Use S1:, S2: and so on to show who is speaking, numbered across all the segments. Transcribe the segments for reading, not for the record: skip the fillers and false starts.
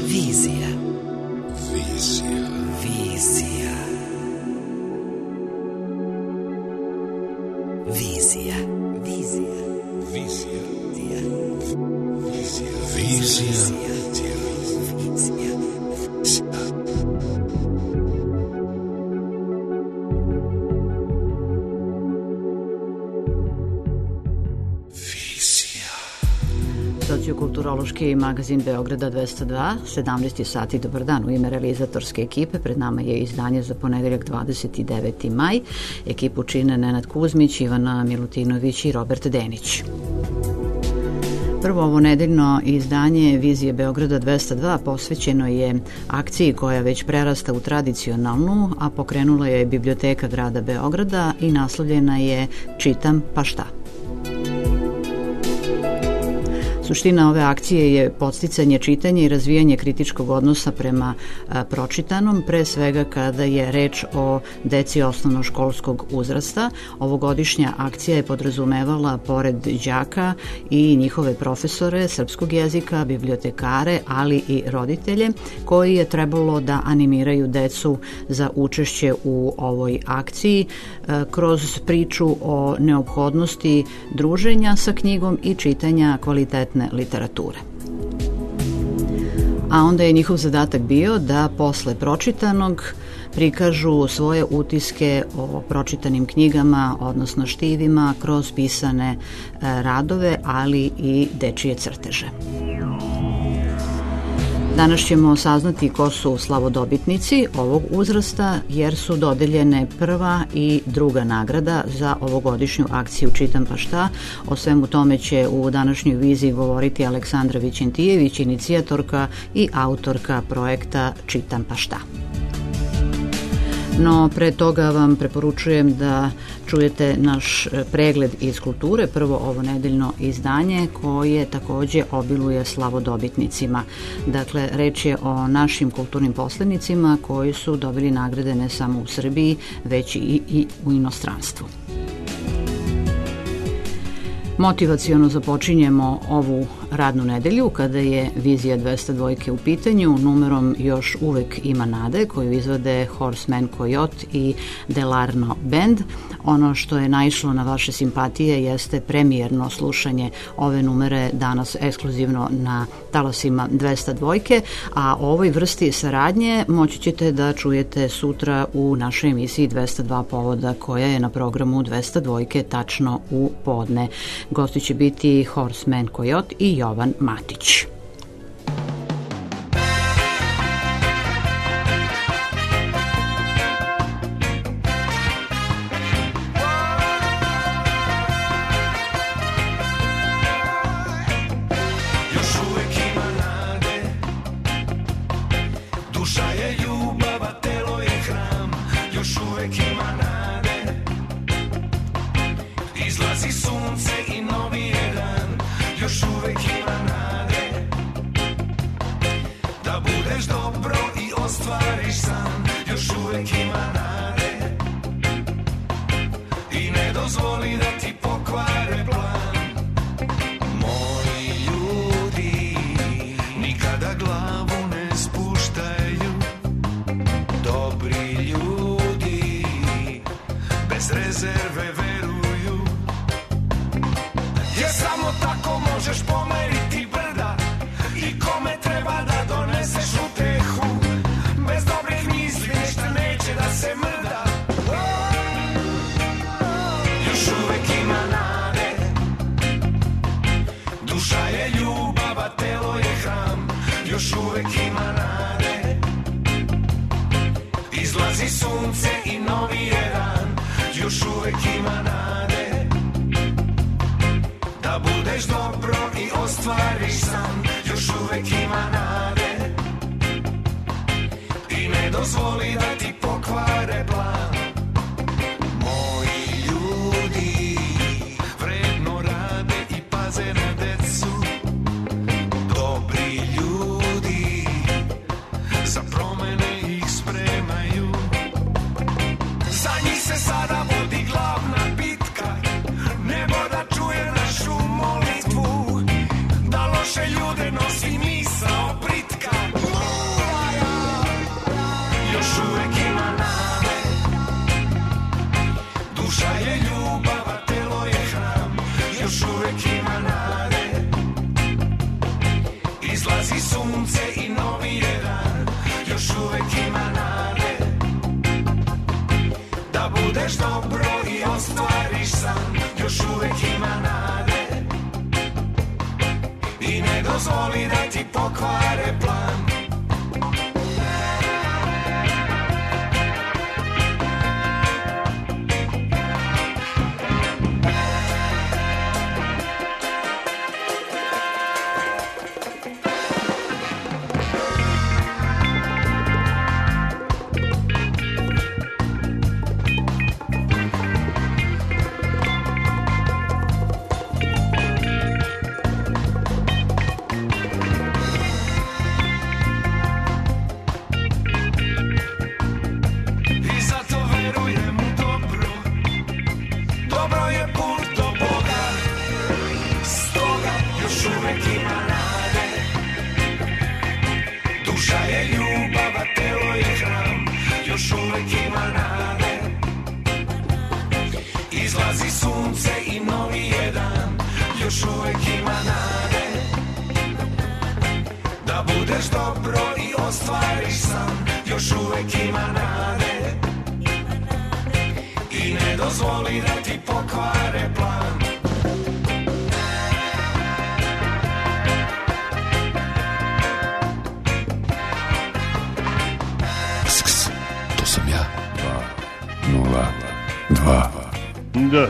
S1: Vizija. Vizija. Vizija. Vizija. Vizija. Vizija. Vizija. Vizija.
S2: Sociokulturološki magazin Beograda 202, 17 sati, dobar dan. U ime realizatorske ekipe pred nama je izdanje za ponedeljak 29. maj. Ekipu čine Nenad Kuzmić, Ivana Milutinović i Robert Denić. Prvo ovo nedeljno izdanje Vizije Beograda 202 posvećeno je akciji koja već prerasta u tradicionalnu, a pokrenula je Biblioteka grada Beograda i naslovljena je Čitam pa šta. Suština ove akcije je podsticanje čitanja i razvijanje kritičkog odnosa prema pročitanom, pre svega kada je reč o deci osnovnoškolskog uzrasta. Ovogodišnja akcija je podrazumevala, pored đaka i njihove profesore srpskog jezika, bibliotekare, ali i roditelje, koji je trebalo da animiraju decu za učešće u ovoj akciji kroz priču o neophodnosti druženja sa knjigom i čitanja kvalitetne literature. A onda je njihov zadatak bio da posle pročitanog prikažu svoje utiske o pročitanim knjigama, odnosno štivima, kroz pisane radove, ali i dečije crteže. Danas ćemo saznati ko su slavodobitnici ovog uzrasta, jer su dodeljene prva i druga nagrada za ovogodišnju akciju Čitam pa šta. O svemu tome će u današnjoj viziji govoriti Aleksandra Vićentijević, inicijatorka i autorka projekta Čitam pa šta. No, pre toga vam preporučujem da čujete naš pregled iz kulture, prvo ovo nedeljno izdanje koje takođe obiluje slavodobitnicima. Dakle, reč je o našim kulturnim poslenicima koji su dobili nagrade ne samo u Srbiji, već i u inostranstvu. Motivaciono započinjemo ovu radnu nedelju kada je Vizija 202 u pitanju. Numerom Još uvek ima nade, koju izvode Horseman Coyote i Delarno Band. Ono što je naišlo na vaše simpatije jeste premijerno slušanje ove numere danas ekskluzivno na talasima 202, a o ovoj vrsti saradnje moći ćete da čujete sutra u našoj emisiji 202 povoda, koja je na programu 202 tačno u podne. Gosti će biti Horseman Coyote i Jovan Matić.
S3: Ljude nosi misao pritka. dozvoli da ti pokvare plan.
S4: Da.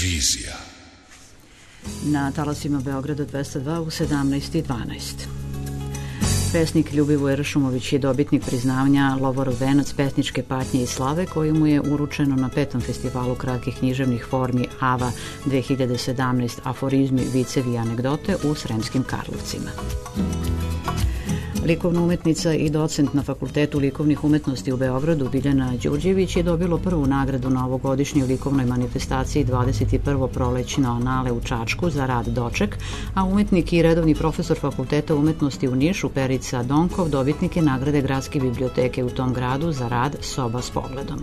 S1: Vizija.
S2: Na talasima Beograda 202 u 17:12. Pesnik Ljubivoje Ršumović je dobitnik priznanja Lovorov venac pesničke patnje i slave koji mu je uručeno na 5. festivalu kratkih književnih formi AVA 2017 Aforizmi, vicevi i anegdote u Sremskim Karlovcima. Likovna umetnica i docent na Fakultetu likovnih umetnosti u Beogradu Biljana Đurđević je dobilo prvu nagradu na ovogodišnjoj likovnoj manifestaciji 21. prolećno anale u Čačku za rad Doček, a umetnik i redovni profesor Fakulteta umetnosti u Nišu Perica Donkov dobitnik je nagrade Gradske biblioteke u tom gradu za rad Soba s pogledom.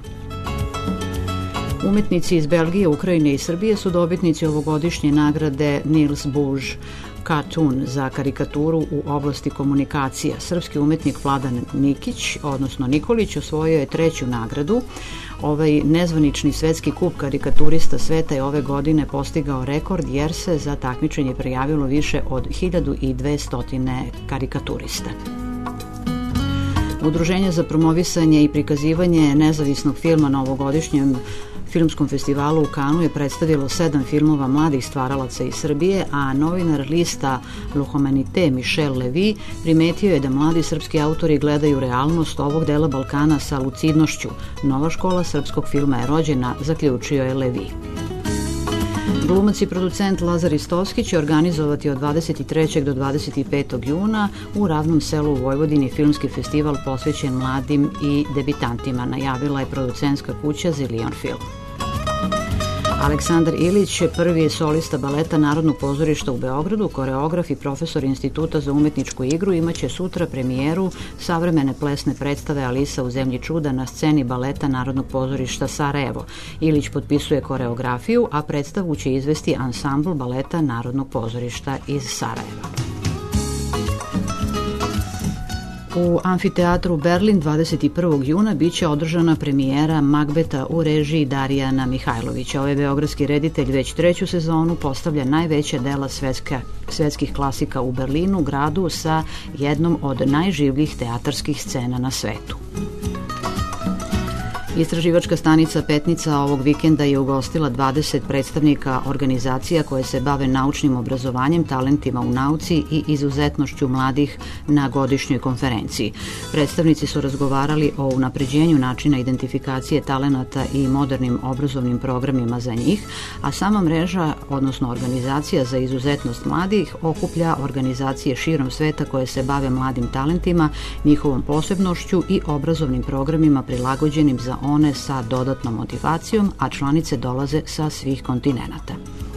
S2: Umetnici iz Belgije, Ukrajine i Srbije su dobitnici ovogodišnje nagrade Niels Buž Cartoon za karikaturu u oblasti komunikacija. Srpski umetnik Vladan Nikić, odnosno Nikolić, osvojio je 3. nagradu. Ovaj nezvanični svetski kup karikaturista sveta je ove godine postigao rekord jer se za takmičenje prijavilo više od 1200 karikaturista. Udruženje za promovisanje i prikazivanje nezavisnog filma na ovogodišnjem filmskom festivalu u Kanu je predstavilo 7 filmova mladih stvaralaca iz Srbije, a novinar lista L'Humanité Michel Levy primetio je da mladi srpski autori gledaju realnost ovog dela Balkana sa lucidnošću. Nova škola srpskog filma je rođena, zaključio je Levy. Glumac i producent Lazar Istovski će organizovati od 23. do 25. juna u Ravnom selu u Vojvodini filmski festival posvećen mladim i debitantima, najavila je producentska kuća Zilion Film. Aleksandar Ilić, prvi je solista baleta Narodnog pozorišta u Beogradu, koreograf i profesor Instituta za umetničku igru, imaće sutra premijeru savremene plesne predstave Alisa u zemlji čuda na sceni baleta Narodnog pozorišta Sarajevo. Ilić potpisuje koreografiju, a predstavu će izvesti ansambl baleta Narodnog pozorišta iz Sarajeva. U amfiteatru Berlin 21. juna biće održana premijera Magbeta u režiji Darijana Mihajlovića. Ovaj beogradski reditelj već 3. sezonu postavlja najveća dela svetskih klasika u Berlinu, gradu sa jednom od najživljih teatarskih scena na svetu. Istraživačka stanica Petnica ovog vikenda je ugostila 20 predstavnika organizacija koje se bave naučnim obrazovanjem, talentima u nauci i izuzetnošću mladih na godišnjoj konferenciji. Predstavnici su razgovarali o unapređenju načina identifikacije talenata i modernim obrazovnim programima za njih, a sama mreža, odnosno organizacija za izuzetnost mladih, okuplja organizacije širom sveta koje se bave mladim talentima, njihovom posebnošću i obrazovnim programima prilagođenim za one sa dodatnom motivacijom, a članice dolaze sa svih kontinenata.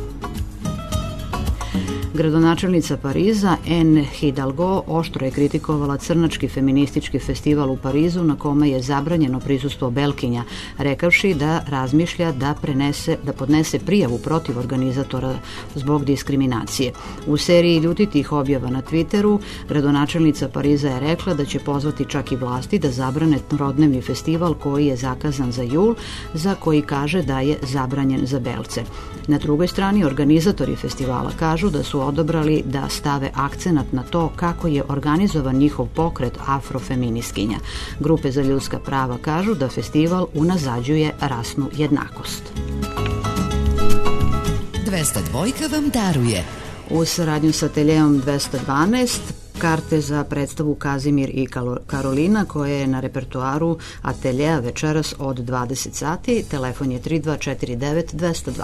S2: Gradonačelnica Pariza Anne Hidalgo oštro je kritikovala crnački feministički festival u Parizu na kome je zabranjeno prisustvo Belkinja, rekavši da razmišlja da podnese prijavu protiv organizatora zbog diskriminacije. U seriji ljutitih objava na Twitteru gradonačelnica Pariza je rekla da će pozvati čak i vlasti da zabrane trodnevni festival koji je zakazan za jul, za koji kaže da je zabranjen za belce. Na drugoj strani organizatori festivala kažu da su odobrali da stave akcenat na to kako je organizovan njihov pokret afrofeministkinja. Grupe za ljudska prava kažu da festival unazađuje rasnu jednakost.
S4: 202 vam daruje.
S2: U saradnju sa Ateljeom 212 karte za predstavu Kazimir i Karolina koja je na repertoaru Ateljeja večeras od 20 sati. Telefon je 3249 202.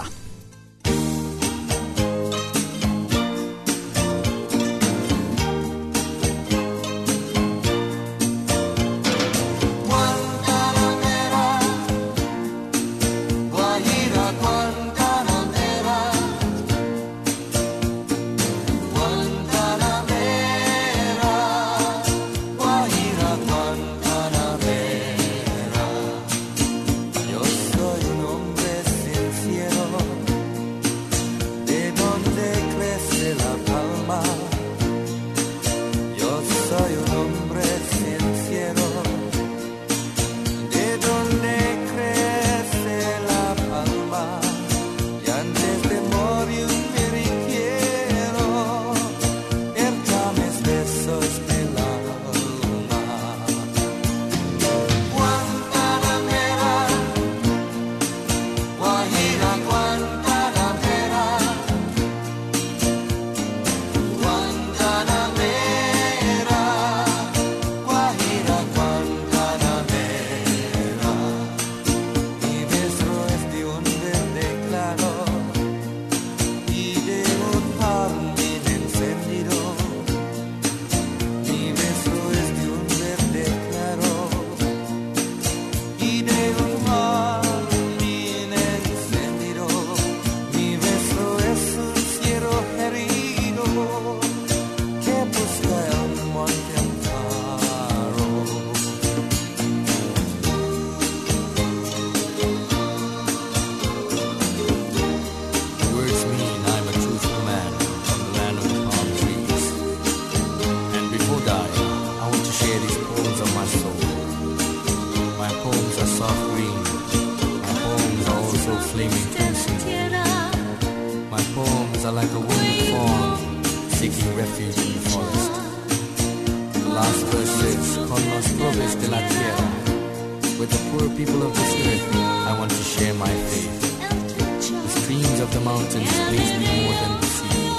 S3: Yo soy un hombre sincero
S5: are like a wounded fawn seeking refuge in the forest. The last verse says, Con los pobres de la tierra. With the poor people of this earth, I want to share my faith. The streams of the mountains please me more than the sea.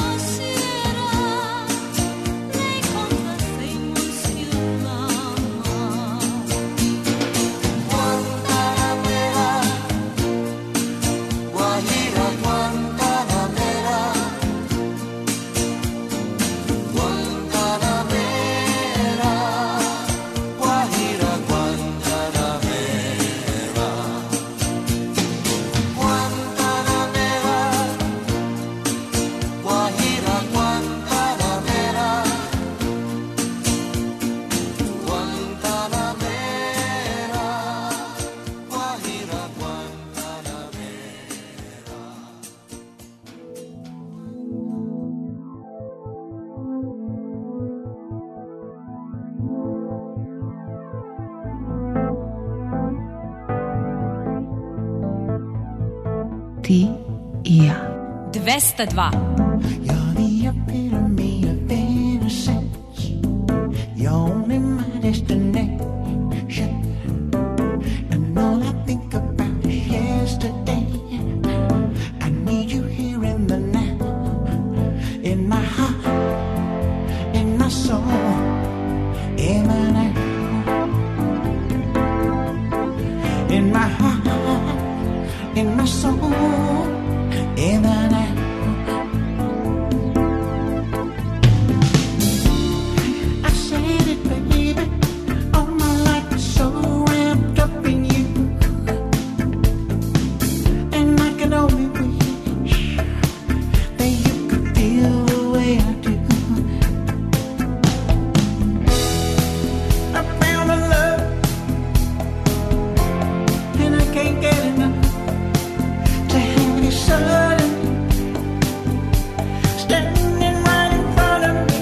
S6: Ti i ja.
S7: 202.
S8: You're the epitome of innocence. You're only my destination. And all I think about is yesterday. I need you here in the now. In my heart, in my soul, in my now. In my heart, in my soul, in the night. I said it, baby. All my life is so wrapped up in you, and I can only wish that you could feel the way I do. I found a love, and I can't get enough. Sudden, standing right in front of me.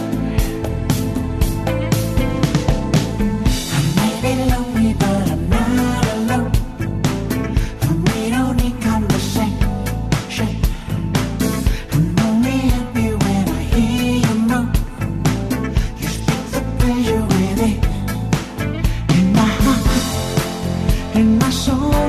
S8: I may be lonely, but I'm not alone. And we don't need conversation. I'm only happy when I hear you moan. You speak the pleasure within. In my heart, in my soul.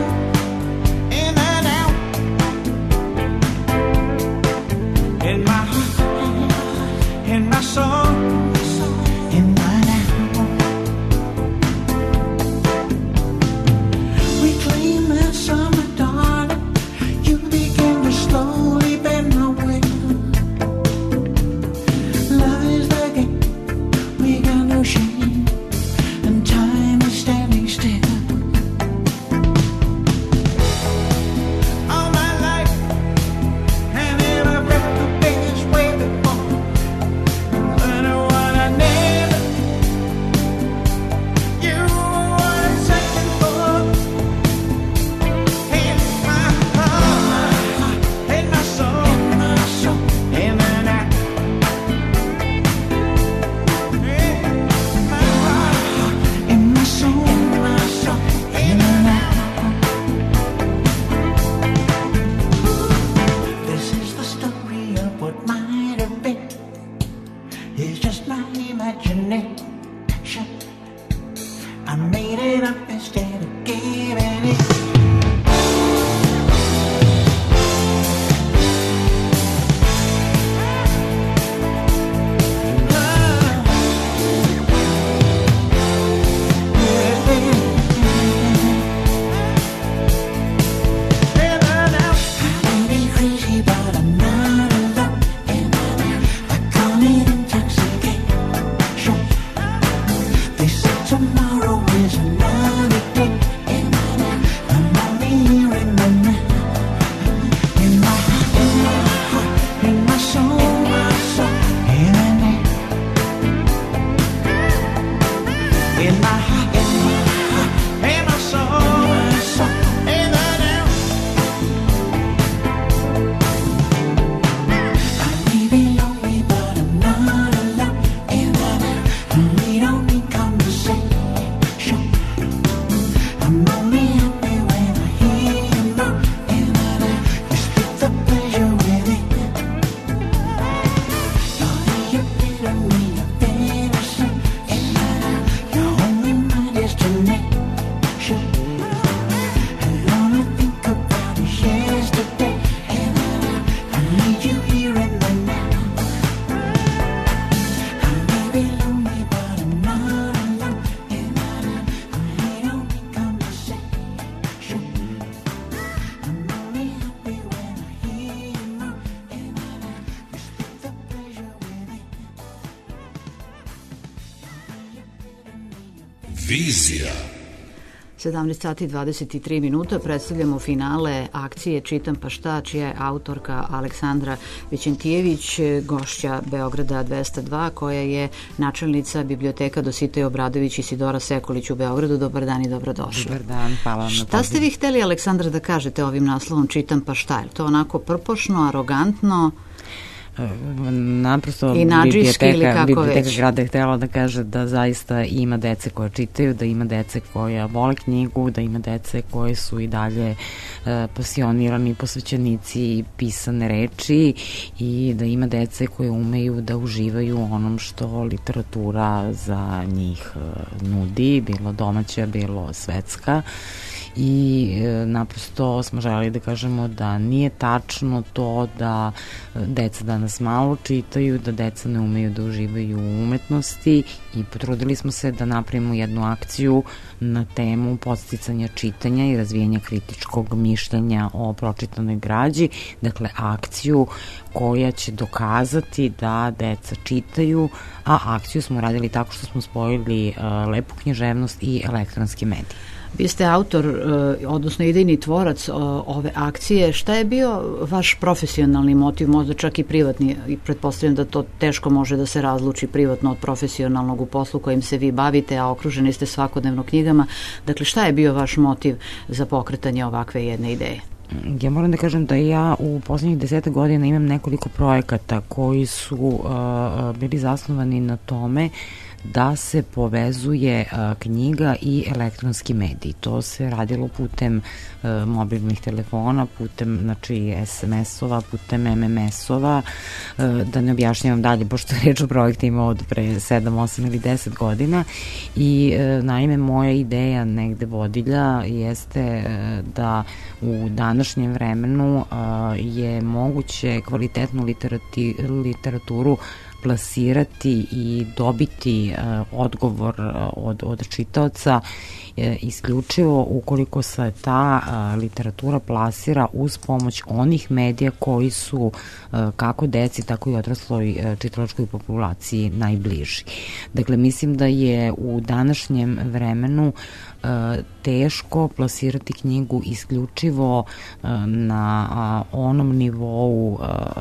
S8: Tomorrow is another day, and
S1: Vizija.
S2: 17 sati 23 minuta predstavljamo finale akcije Čitam pa šta, čija je autorka Aleksandra Vićentijević, gošća Beograda 202, koja je načelnica biblioteka Dositej Obradović i Sidora Sekulić u Beogradu. Dobar dan i dobrodošli.
S7: Dobar dan, hvala vam na pozivu.
S2: Šta ste vi hteli, Aleksandra, da kažete ovim naslovom Čitam pa šta? Je to onako prpošno, arogantno?
S7: Naprosto biblioteka grada je htjela da kaže da zaista ima dece koje čitaju, da ima dece koja vole knjigu, da ima dece koje su i dalje pasionirani posvećenici pisane reči i da ima dece koje umeju da uživaju onom što literatura za njih nudi, bilo domaća, bilo svetska. I naprosto smo želeli da kažemo da nije tačno to da deca danas malo čitaju, da deca ne umeju da uživaju u umetnosti i potrudili smo se da napravimo jednu akciju na temu podsticanja čitanja i razvijanja kritičkog mišljenja o pročitanoj građi, dakle akciju koja će dokazati da deca čitaju, a akciju smo radili tako što smo spojili lepu književnost i elektronski medij.
S2: Vi ste autor, odnosno idejni tvorac ove akcije. Šta je bio vaš profesionalni motiv, možda čak i privatni, i pretpostavljam da to teško može da se razluči privatno od profesionalnog u poslu kojim se vi bavite, a okruženi ste svakodnevno knjigama. Dakle, šta je bio vaš motiv za pokretanje ovakve jedne ideje?
S7: Ja moram da kažem da ja u poslednjih 10 godina imam nekoliko projekata koji su bili zasnovani na tome da se povezuje knjiga i elektronski medij. To se radilo putem mobilnih telefona, putem SMS-ova, putem MMS-ova, da ne objašnjavam dalje, pošto je reč o projektima od pre 7, 8 ili 10 godina. I naime, moja ideja negde vodilja jeste da u današnjem vremenu je moguće kvalitetnu literaturu plasirati i dobiti odgovor od čitaoca isključivo ukoliko se ta literatura plasira uz pomoć onih medija koji su kako deci, tako i odrasloj čitalačkoj populaciji najbliži. Dakle, mislim da je u današnjem vremenu teško plasirati knjigu isključivo na onom nivou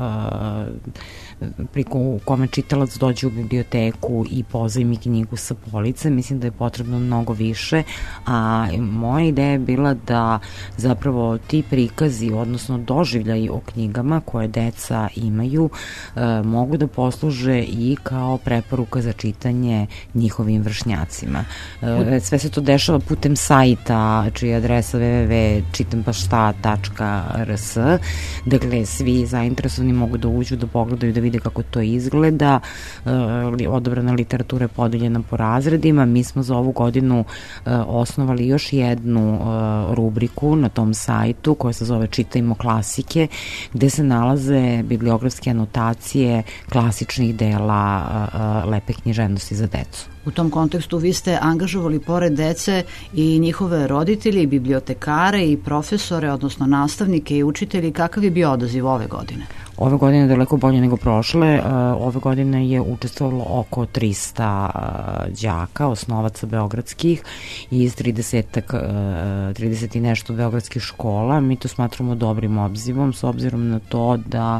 S7: u kome čitalac dođe u biblioteku i pozajmi knjigu sa police. Mislim da je potrebno mnogo više, a moja ideja je bila da zapravo ti prikazi, odnosno doživljaji o knjigama koje deca imaju, mogu da posluže i kao preporuka za čitanje njihovim vršnjacima. Sve se to dešava putem sajta čija je adresa www.čitampašta.rs. Dakle, svi zainteresovani mogu da uđu, da pogledaju, da vide kako to izgleda. Odabrana literatura je podeljena po razredima. Mi smo za ovu godinu osnovali još jednu rubriku na tom sajtu koja se zove Čitajmo klasike, gde se nalaze bibliografske anotacije klasičnih dela lepe književnosti za decu.
S2: U tom kontekstu vi ste angažovali pored dece i njihove roditelje i bibliotekare i profesore, odnosno nastavnike i učitelji. Kakav je bio odaziv ove godine?
S7: Ove godine je daleko bolje nego prošle. Ove godine je učestvovalo oko 300 đaka, osnovaca beogradskih i iz 30 i nešto beogradskih škola. Mi to smatramo dobrim obzivom, s obzirom na to da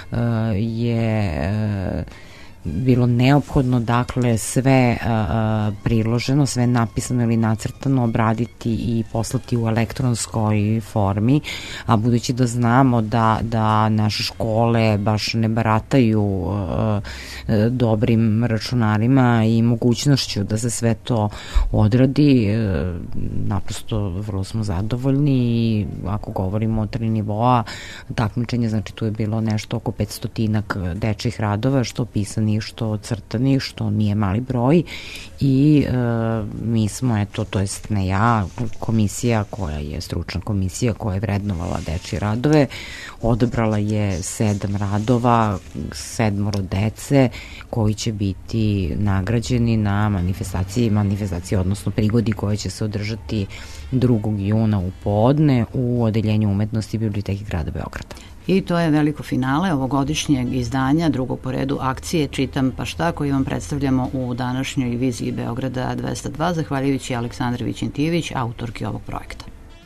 S7: je bilo neophodno, dakle, sve priloženo, sve napisano ili nacrtano obraditi i poslati u elektronskoj formi, a budući da znamo da naše škole baš ne barataju dobrim računarima i mogućnošću da se sve to odradi, naprosto vrlo smo zadovoljni i ako govorimo o 3 nivoa takmičenja, znači tu je bilo nešto oko 500 dečjih radova, što pisani, što crtani, što nije mali broj i mi smo, to jest ne ja, komisija koja je stručna komisija koja je vrednovala dečje radove, odabrala je 7 radova, 7 dece koji će biti nagrađeni na manifestaciji, odnosno prigodi koja će se održati 2. juna u podne u Odeljenju umetnosti Biblioteke grada Beograda.
S2: I to je veliko finale ovogodišnjeg izdanja, drugog po redu akcije Čitam pa šta, koju vam predstavljamo u današnjoj viziji Beograda 202, zahvaljujući Aleksandri Vićentijević, autorki ovog projekta.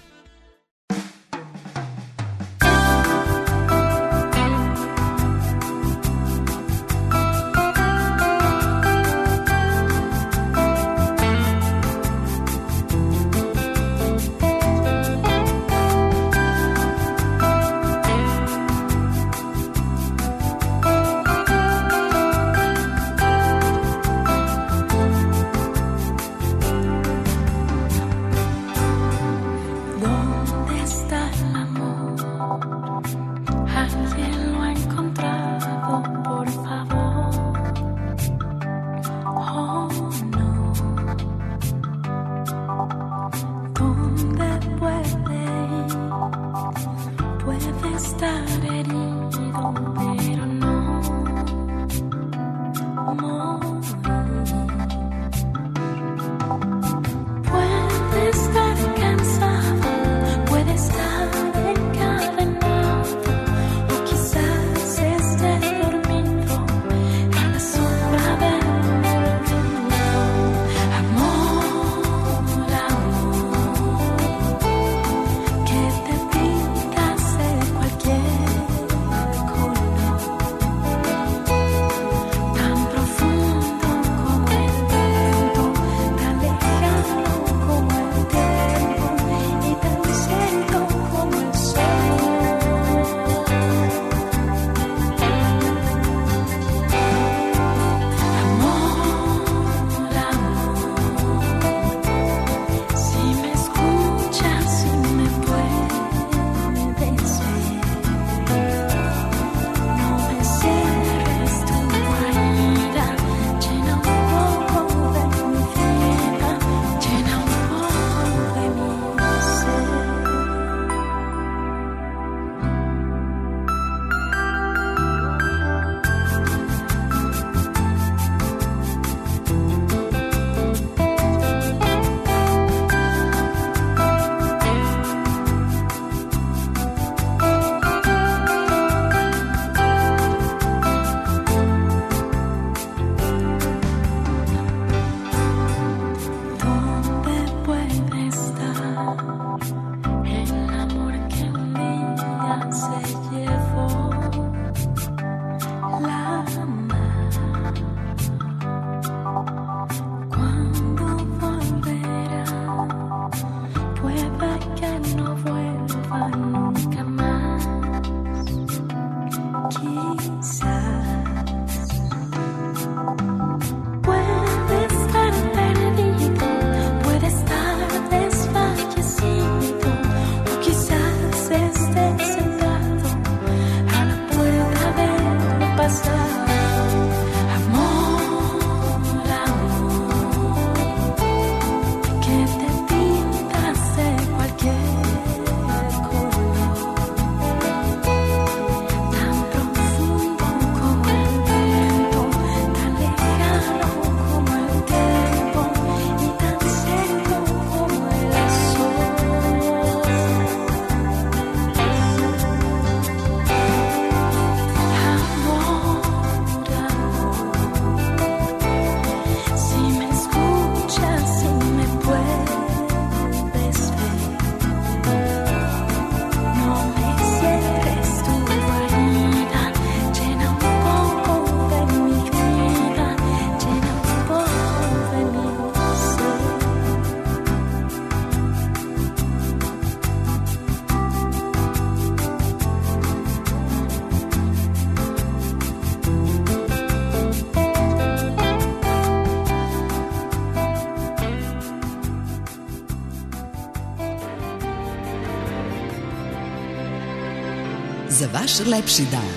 S4: Za vaš lepši dan.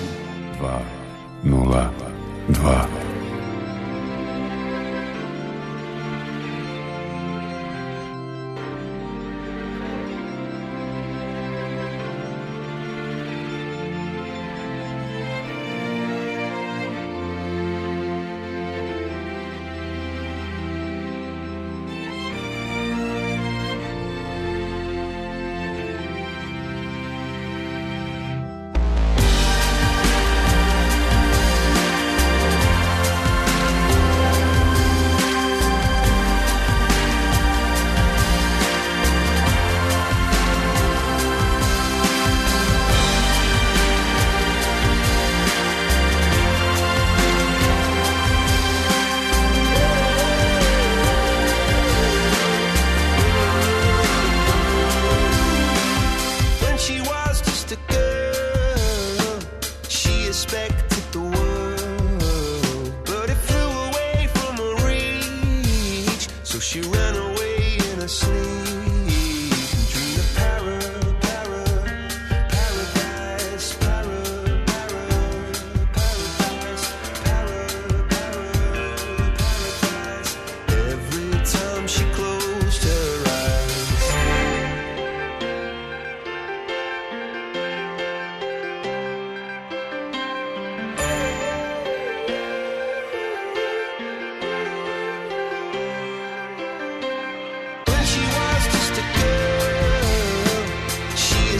S1: 202.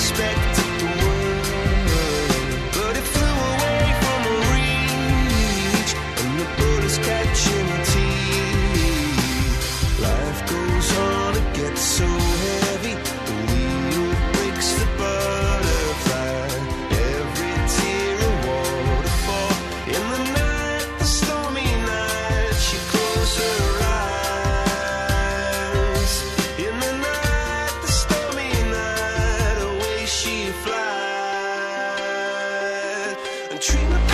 S3: expected the world, but it flew away from her reach, and the bullets catching her teeth. Life goes on, it gets so heavy, the wheel breaks the butterfly. Every tear a waterfall. In the night, the stormy night, she closed her eyes. In the night, the stormy night, away she flies. And dream of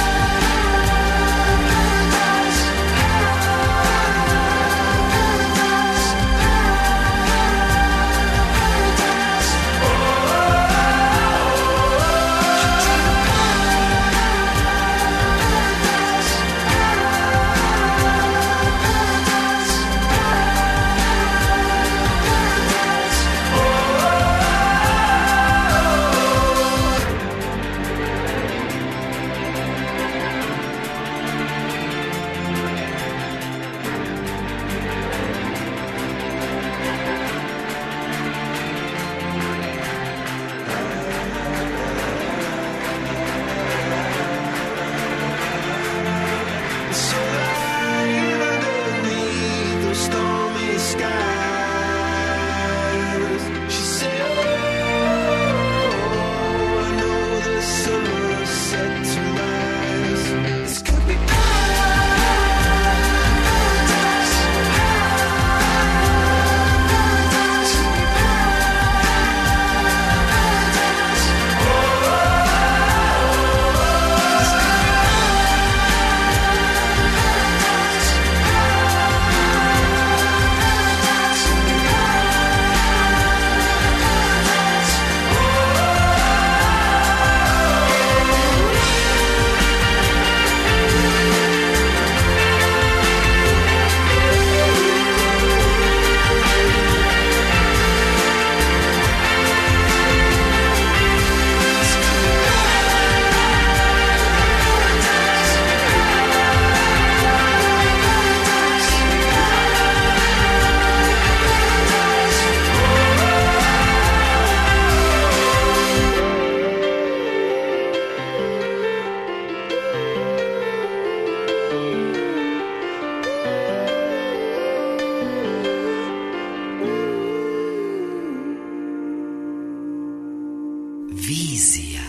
S1: Vizija.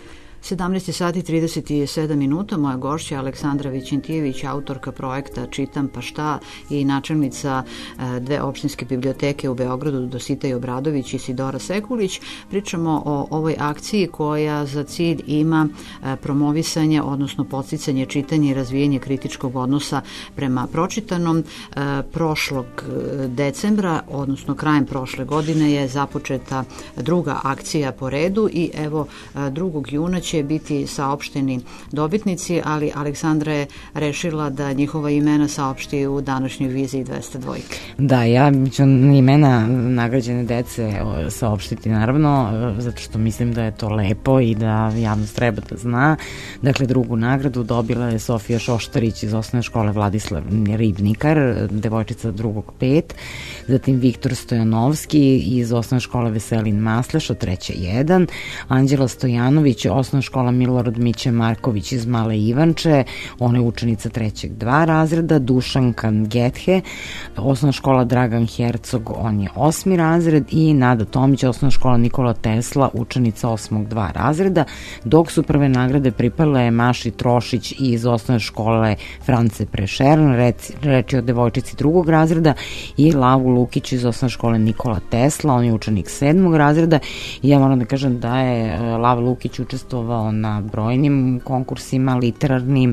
S2: 17 sati 37 minuta, moja gošća Aleksandra Vićentijević, autorka projekta Čitam pa šta i načelnica dve opštinske biblioteke u Beogradu, Dositej Obradović i Sidora Sekulić. Pričamo o ovoj akciji koja za cilj ima promovisanje, odnosno podsticanje čitanja i razvijanje kritičkog odnosa prema pročitanom. Prošlog decembra, odnosno krajem prošle godine je započeta druga akcija po redu i evo 2. juna će biti saopšteni dobitnici, ali Aleksandra je rešila da njihova imena saopšti u današnjoj viziji 202.
S7: Da, ja ću imena nagrađene dece saopštiti naravno, zato što mislim da je to lepo i da javnost treba da zna. Dakle, drugu nagradu dobila je Sofija Šoštarić iz osnovne škole Vladislav Ribnikar, devojčica 2.5, zatim Viktor Stojanovski iz osnovne škole Veselin Masleša, 3.1, Anđela Stojanović, osnovna škola Milorad Mića Marković iz Male Ivanče, ona je učenica 3.2 razreda, Dušanka Gethe, osnovna škola Dragan Hercog, on je 8. razred, i Nada Tomić, osnovna škola Nikola Tesla, učenica 8.2 razreda, dok su prve nagrade pripale Maši Trošić iz osnovne škole France Prešern, reč je o devojčici 2. razreda, i Lavu Lukić iz osnovne škole Nikola Tesla, on je učenik 7. razreda, i ja moram da kažem da je Lava Lukić učestvovao na brojnim konkursima literarnim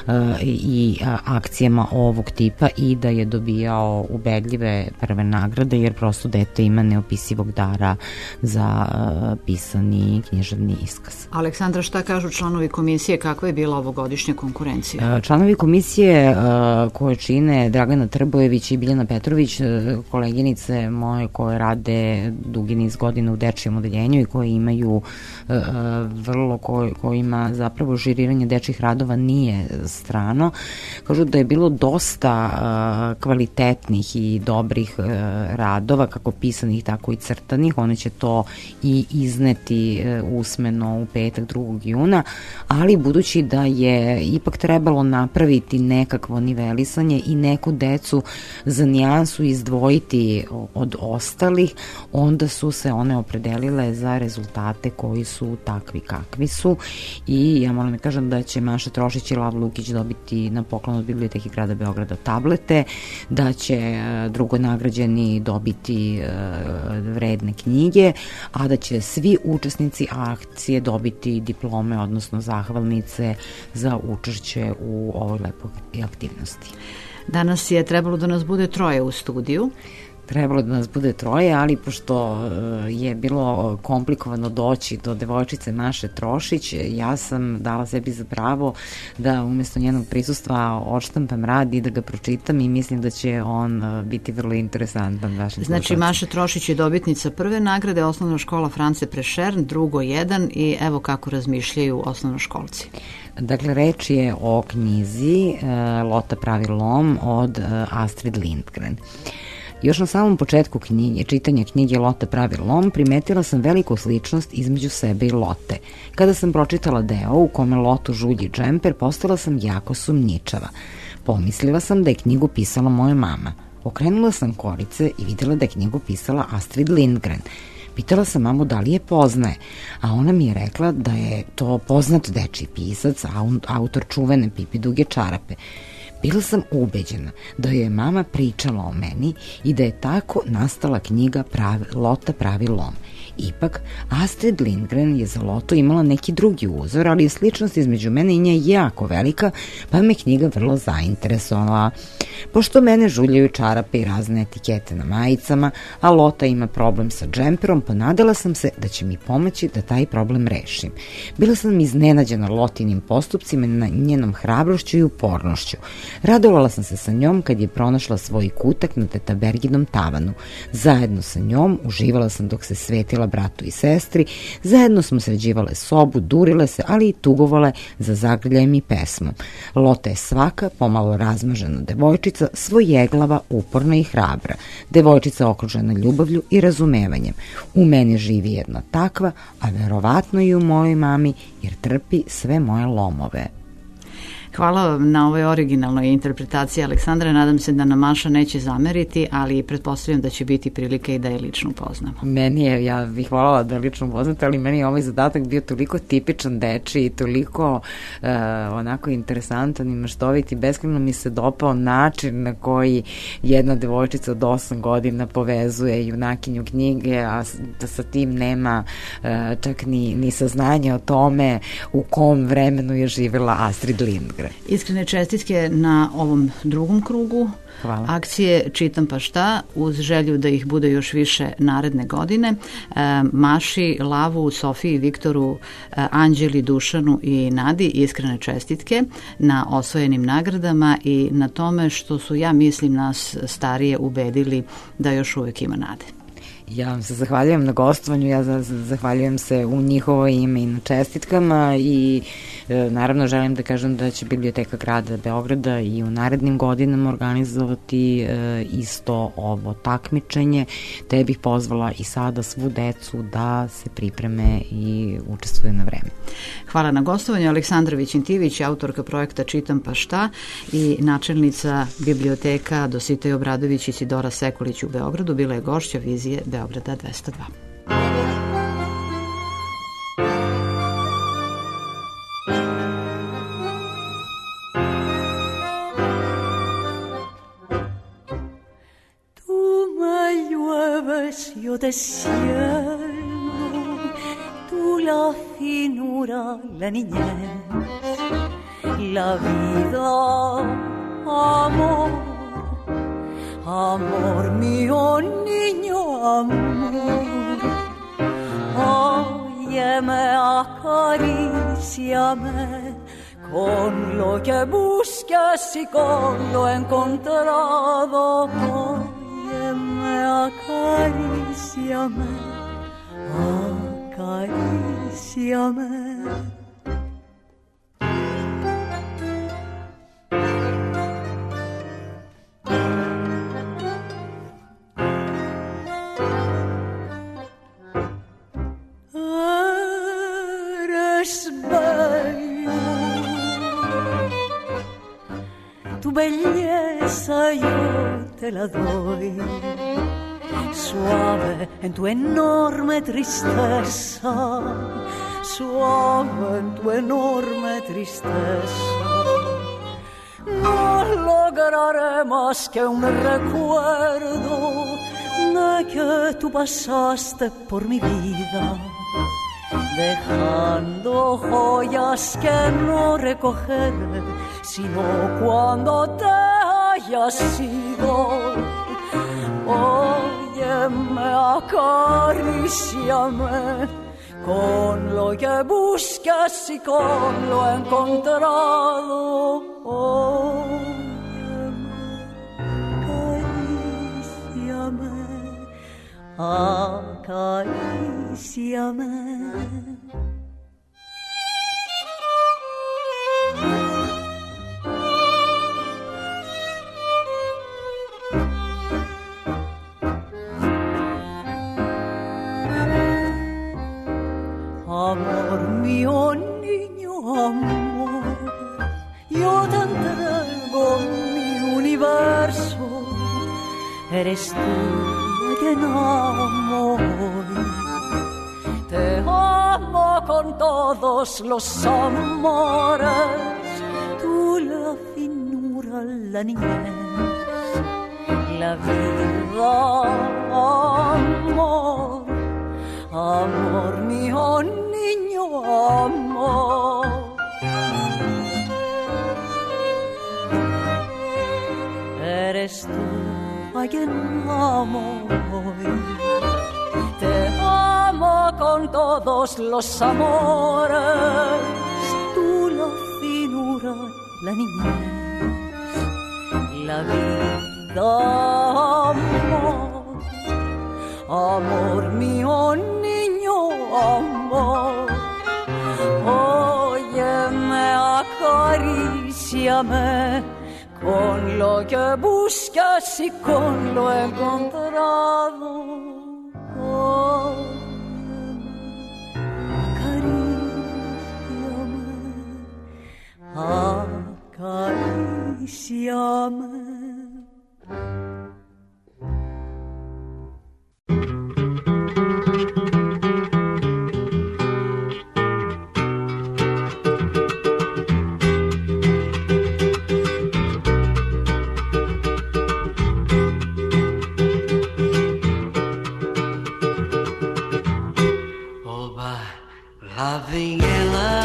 S7: i akcijama ovog tipa i da je dobijao ubedljive prve nagrade, jer prosto dete ima neopisivog dara za pisani književni iskaz.
S2: Aleksandra, šta kažu članovi komisije, kakva je bila ovogodišnja konkurencija?
S7: Članovi komisije koje čine Dragana Trbojević i Biljana Petrović, koleginice moje koje rade dugi niz godina u dečijem odeljenju i koje imaju vrlo kojima zapravo žiriranje dečjih radova nije strano, kažu da je bilo dosta kvalitetnih i dobrih radova, kako pisanih, tako i crtanih. One će to i izneti usmeno u petak 2. juna, ali budući da je ipak trebalo napraviti nekakvo nivelisanje i neku decu za nijansu izdvojiti od ostalih, onda su se one opredelile za rezultate koji su takvi kakvi su. I ja moram da kažem da će Maša Trošić i Lav Lukić dobiti na poklon od Biblioteke grada Beograda tablete, da će drugonagrađeni dobiti vredne knjige, a da će svi učesnici akcije dobiti diplome, odnosno zahvalnice za učešće u ovoj lepoj aktivnosti.
S2: Danas je trebalo da nas bude 3 u studiju.
S7: Trebalo da nas bude 3, ali pošto je bilo komplikovano doći do devojčice Maše Trošić, ja sam dala sebi za pravo da umesto njenog prisustva odštampam rad i da ga pročitam i mislim da će on biti vrlo interesantan vašim slušalcima.
S2: Znači, Maša Trošić je dobitnica prve nagrade, osnovna škola France Prešern, 2. 1 i evo kako razmišljaju osnovnoškolci.
S7: Dakle, reč je o knjizi Lota pravi lom od Astrid Lindgren. Još na samom početku čitanja knjige Lota pravi lom primetila sam veliku sličnost između sebe i Lote. Kada sam pročitala deo u kome Lotu žulji džemper, postala sam jako sumnjičava. Pomislila sam da je knjigu pisala moja mama. Okrenula sam korice i videla da je knjigu pisala Astrid Lindgren. Pitala sam mamu da li je poznaje, a ona mi je rekla da je to poznat dečiji pisac, autor čuvene Pipi duge čarape. Bila sam ubeđena da je mama pričala o meni i da je tako nastala knjiga Lota pravi lom. Ipak, Astrid Lindgren je za Lotu imala neki drugi uzor, ali je sličnost između mene i nje jako velika, pa me knjiga vrlo zainteresovala. Pošto mene žuljaju čarape i razne etikete na majicama, a Lota ima problem sa džemperom, ponadala sam se da će mi pomoći da taj problem rešim. Bila sam iznenađena Lotinim postupcima, njenom hrabrošću i upornošću. Radovala sam se sa njom kad je pronašla svoj kutak na Teta Berginom tavanu. Zajedno sa njom uživala sam dok se svetila bratu i sestri, zajedno smo sređivale sobu, durile se, ali i tugovale za zagrljajem i pesmom. Lota je svaka pomalo razmažena devojčica, svojeglava, uporna i hrabra. Devojčica okružena ljubavlju i razumevanjem. U meni živi jedna takva, a verovatno i u mojoj mami, jer trpi sve moje lomove.
S2: Hvala vam na ovoj originalnoj interpretaciji, Aleksandra. Nadam se da nam Maša neće zameriti, ali pretpostavljam da će biti prilike i da je lično upoznamo.
S7: Ja bih voljela da je lično upoznate, ali meni je ovaj zadatak bio toliko tipičan dečiji, toliko onako interesantan i maštovit i beskrajno mi se dopao način na koji jedna devojčica od 8 godina povezuje junakinju knjige, a da sa tim nema čak ni saznanja o tome u kom vremenu je živjela Astrid Lindgren.
S2: Iskrene čestitke na ovom 2. krugu.
S7: Hvala.
S2: Akcije Čitam pa šta, uz želju da ih bude još više naredne godine. Maši, Lavu, Sofiji, Viktoru, Anđeli, Dušanu i Nadi iskrene čestitke na osvojenim nagradama i na tome što su, ja mislim, nas starije ubedili da još uvek ima nade.
S7: Ja vam se zahvaljujem na gostovanju, ja zahvaljujem se u njihovo ime i na čestitkama i naravno želim da kažem da će Biblioteka grada Beograda i u narednim godinama organizovati isto ovo takmičenje, te bih pozvala i sada svu decu da se pripreme i učestvuju na vreme. Hvala na gostovanju. Aleksandra Vićintivić, autorka projekta Čitam pa šta i načelnica Biblioteka Dositej Obradović i Sidora Sekulić u Beogradu, bila je gošća Vizije Beograda 202.
S9: Yo del cielo, tú la finura, la niñez, la vida, amor, amor mío, niño, amor. Óyeme, acaríciame con lo que buscas y con lo encontrado. Acaríciame, acaríciame. esa yo te la doy, suave en tu enorme tristeza, suave en tu enorme tristeza. No lograré más que un recuerdo de que tú pasaste por mi vida, dejando joyas que no recoger, sino cuando te hayas ido. Óyeme, acaríciame con lo que buscas y con lo encontrado. Óyeme, acaríciame, acaríciame. Amor mío, niño, amor, yo te entrego mi universo. Eres tú quien amo hoy. Te amo con todos los amores, tú la finura, la niñez, la vida, amor. Amor mío, niño, amor. Eres tú a quien amo hoy. Te amo con todos los amores, tú la finura, la niñez, la vida, amor. Amor mío, niño, amor. Óyeme, acaríciame con lo que buscas y con lo encontrado. Óyeme, acaríciame, acaríciame.
S10: Lá vem ela,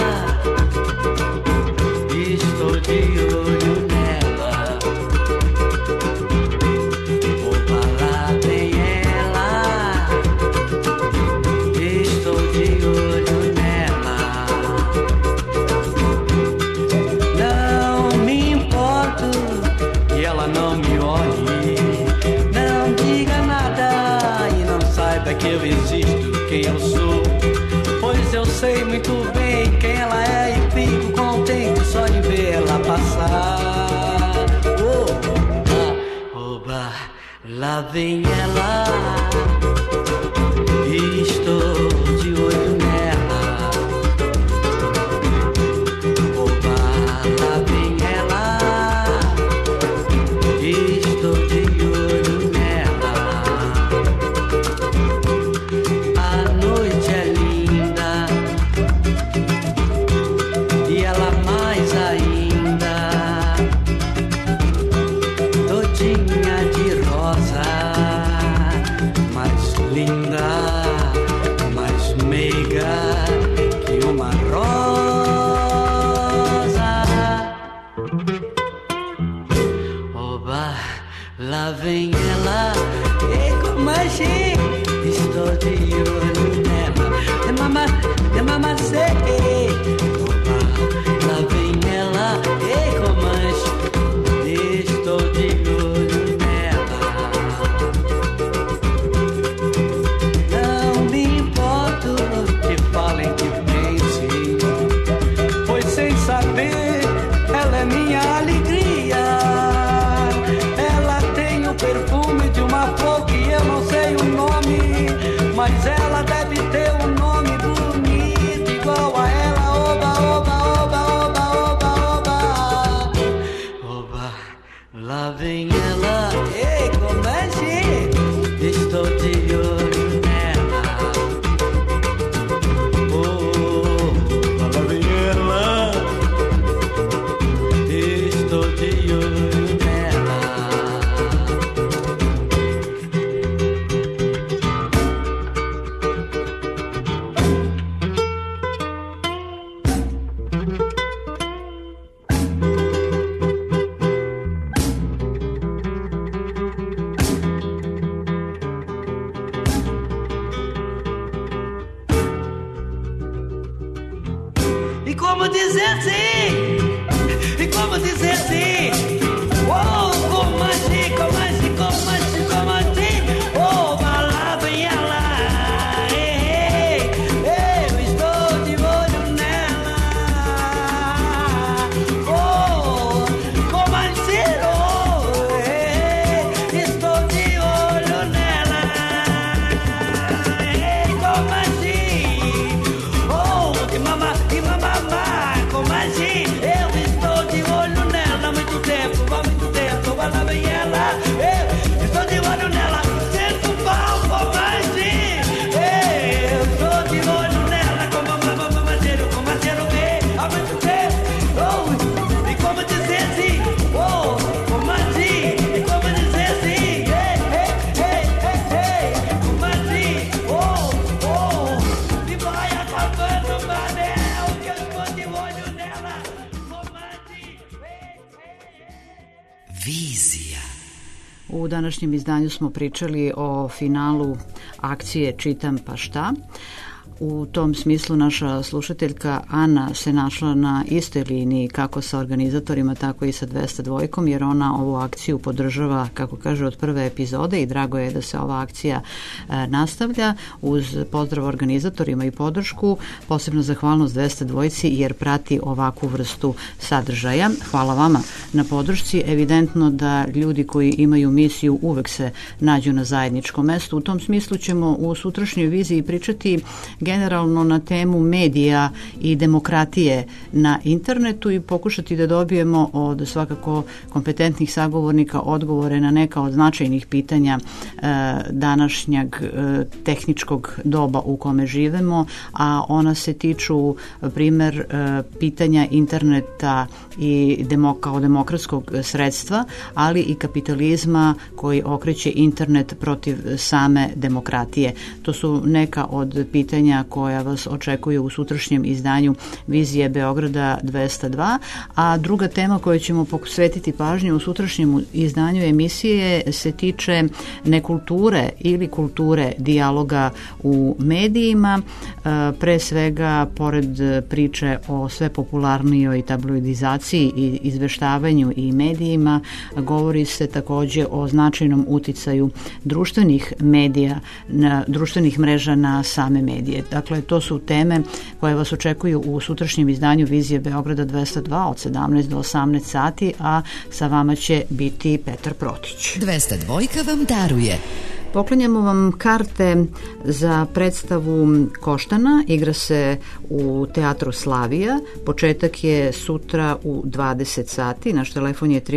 S10: estou de olho nela. Opa, lá vem ela, estou de olho nela. Não me importo que ela não me olhe, não diga nada e não saiba que eu existo, quem eu sou. Pois eu sei muito bem quem ela é e fico contente só de ver ela passar. Oba, lá vem ela, estou de olho nela. Oba, lá vem ela, estou de olho nela. A noite é linda e ela mais ainda, todinha de rosa, mais linda, mais meiga que uma rosa. Oba, lá vem ela, e como a gente, estou de olho nela. De mamacê. Lá vem ela, e comanche, estou de olho nela. Não me importo que falem, que pensem, pois sem saber, ela é minha alegria. Ela tem o perfume de uma flor que eu não sei o nome, mas ela deve ter um nome bonito igual a ela. Oba, oba, oba, oba, oba, oba. Oba, lá vem como dizer sim, e como dizer sim. Oh, como assim, como assim, como assim, como assim. Oh, palavra e ela. Eu estou de olho nela. Oh, como assim, oh, estou de olho nela. Como assim? Oh, e mamá, como assim? Eu estou de olho nela há muito tempo, palavra e ela. Eu estou de olho nela, sento o pau, como assim? Eu estou de olho nela, como há muito tempo. Oh, e como dizer assim? Oh, como assim? E como dizer assim? Como assim? Oh, e vai acabando o anel, que eu estou de olho nela. Como assim?
S1: Vizija.
S2: U današnjem izdanju smo pričali o finalu akcije Čitam pa šta. U tom smislu naša slušateljka Ana se našla na istoj liniji kako sa organizatorima, tako i sa 202, jer ona ovu akciju podržava, kako kaže, od prve epizode i drago je da se ova akcija nastavlja. Uz pozdrav organizatorima i podršku, posebno zahvalnost 202 jer prati ovakvu vrstu sadržaja. Hvala vama na podršci. Evidentno da ljudi koji imaju misiju uvek se nađu na zajedničkom mestu. U tom smislu ćemo u sutrašnjoj viziji pričati generalno na temu medija i demokratije na internetu i pokušati da dobijemo od svakako kompetentnih sagovornika odgovore na neka od značajnih pitanja današnjeg tehničkog doba u kome živemo, a ona se tiču primer pitanja interneta i kao demokratskog sredstva, ali i kapitalizma koji okreće internet protiv same demokratije. To su neka od pitanja koja vas očekuju u sutrašnjem izdanju Vizije Beograda 202, a druga tema koju ćemo posvetiti pažnju u sutrašnjem izdanju emisije se tiče nekulture ili kulture dijaloga u medijima. Pre svega, pored priče o sve popularnijoj tabloidizaciji i izveštavanju i medijima, govori se takođe o značajnom uticaju društvenih medija, društvenih mreža na same medije. Dakle, to su teme koje vas očekuju u sutrašnjem izdanju Vizije Beograda 202 od 17 do 18 sati, a sa vama će biti Petar Protić.
S4: 202 vam daruje.
S2: Poklanjamo vam karte za predstavu Koštana, igra se u Teatru Slavija, početak je sutra u 20 sati, naš telefon je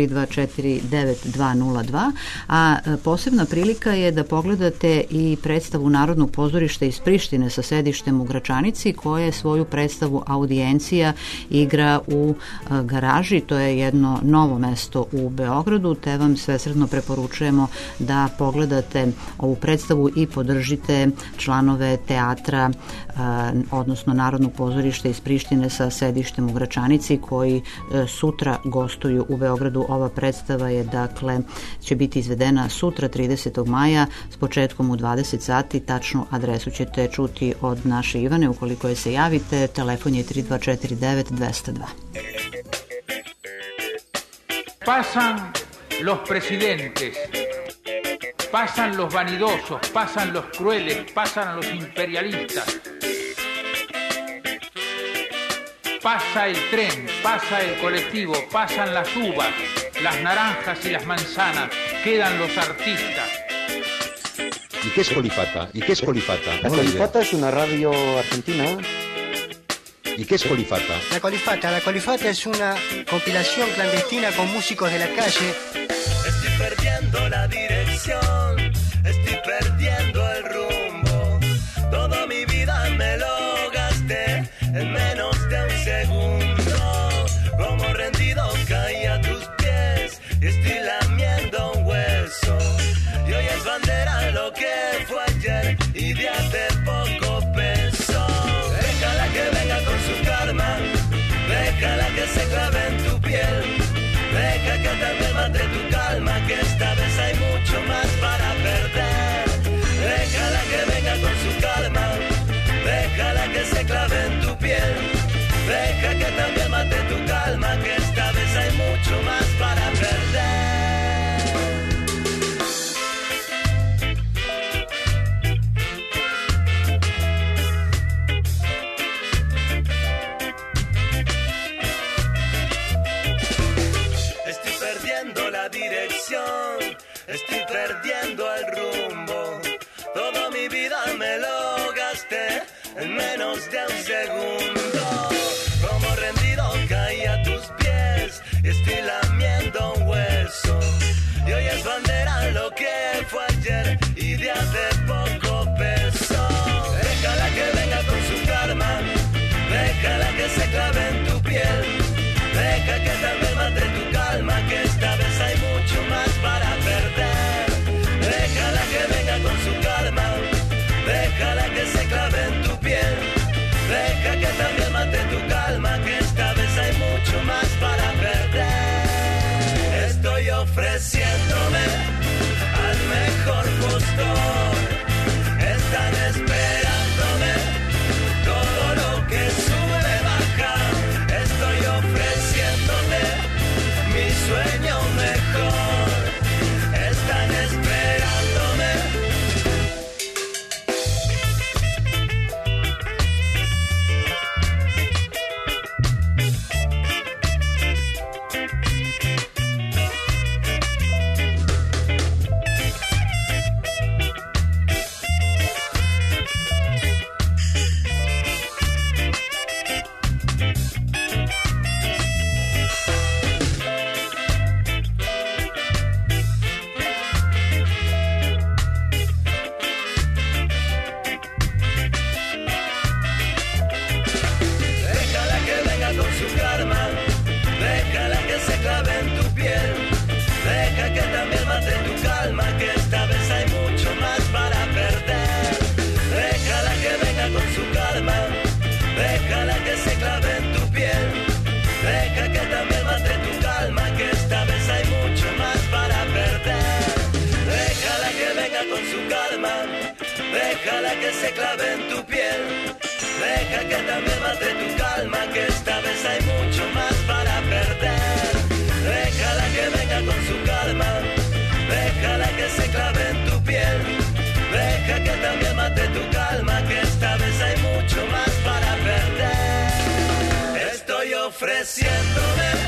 S2: 3249202, a posebna prilika je da pogledate i predstavu Narodnog pozorišta iz Prištine sa sedištem u Gračanici, koje svoju predstavu Audijencija igra u garaži. To je jedno novo mesto u Beogradu, te vam svesrdno preporučujemo da pogledate ovu predstavu i podržite članove teatra, odnosno Narodnog pozorišta iz Prištine sa sedištem u Gračanici, koji sutra gostuju u Beogradu. Ova predstava je, dakle, će biti izvedena sutra 30. maja s početkom u 20 sati. Tačnu adresu ćete čuti od naše Ivane ukoliko je se javite. Telefon je 3249-202.
S11: Pasan los presidentes, pasan los vanidosos, pasan los crueles, pasan los imperialistas. Pasa el tren, pasa el colectivo, pasan las uvas, las naranjas y las manzanas, quedan los artistas.
S12: ¿Y qué es Colifata? ¿Y qué es Colifata?
S13: La Colifata es una radio argentina.
S12: ¿Y qué es Colifata?
S14: La Colifata es una compilación clandestina con músicos de la calle.
S3: Estoy perdiendo la dirección, estoy perdiendo el rumbo. Toda mi vida me lo gasté en menos de un segundo. Como rendido caí a tus pies y estoy lamiendo un hueso. Y hoy es bandera lo que fue ayer y de hace poco peso. Déjala que venga con su karma, déjala que se clave en tu piel, deja que también mate tu cara. en menos de un segundo. Como rendido caí a tus pies y estoy lamiendo un hueso. Y hoy es bandera lo que fue ayer y día de poco peso. Déjala que venga con su karma, déjala que se clave en tu piel, deja que también mate tu calma, que esta vez hay mucho más para perder. Déjala que venga con su karma, déjala que se clave en tu piel, deja que también mate tu calma, que esta vez hay mucho más para perder. Estoy ofreciéndome al mejor postor, están esperándome, todo lo que sube baja, estoy ofreciéndote mi sueño mejor, están esperándome. Déjala que se clave en tu piel, deja que también mate tu calma, que esta vez hay mucho más para perder. Déjala que venga con su calma, déjala que se clave en tu piel, deja que también mate tu calma, que esta vez hay mucho más para perder. Estoy ofreciéndome